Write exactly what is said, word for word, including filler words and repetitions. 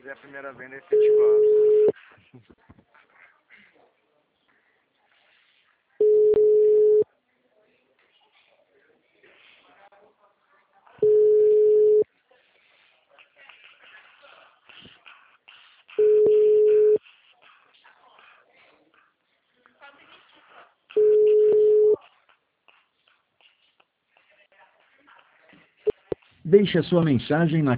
fazer a primeira venda efetivada. Deixe a sua mensagem na